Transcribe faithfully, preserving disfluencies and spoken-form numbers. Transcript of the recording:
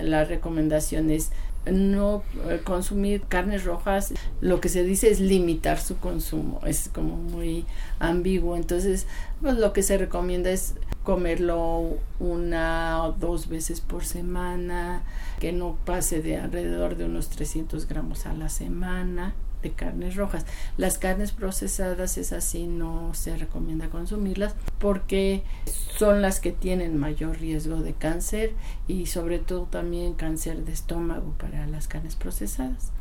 la recomendación es no consumir carnes rojas. Lo que se dice es limitar su consumo, es como muy ambiguo. Entonces, pues lo que se recomienda es comerlo una o dos veces por semana, que no pase de alrededor de unos trescientos gramos a la semana de carnes rojas. Las carnes procesadas, es así, no se recomienda consumirlas porque son las que tienen mayor riesgo de cáncer y sobre todo también cáncer de estómago para las carnes procesadas.